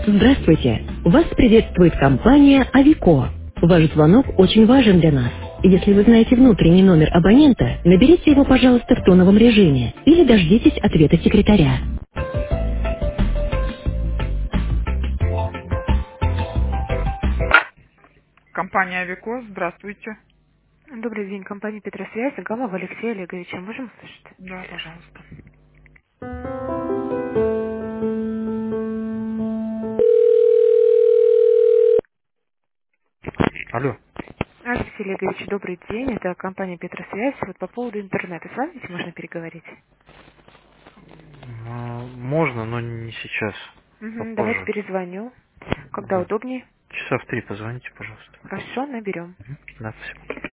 Здравствуйте! Вас приветствует компания «Авико». Ваш звонок очень важен для нас. Если вы знаете внутренний номер абонента, наберите его, пожалуйста, в тоновом режиме или дождитесь ответа секретаря. Компания «Авико», здравствуйте. Добрый день, компания Петросвязь, Галова Алексея Олеговича. Можем услышать? Да, пожалуйста. Алло. Алексей Олегович, добрый день. Это компания Петросвязь. Вот по поводу интернета. С вами здесь можно переговорить? Можно, но не сейчас. Угу, давайте Попозже. перезвоню. Когда Да. удобнее? Часа в 3 позвоните, пожалуйста. Хорошо, наберем. Мгм. Да, спасибо.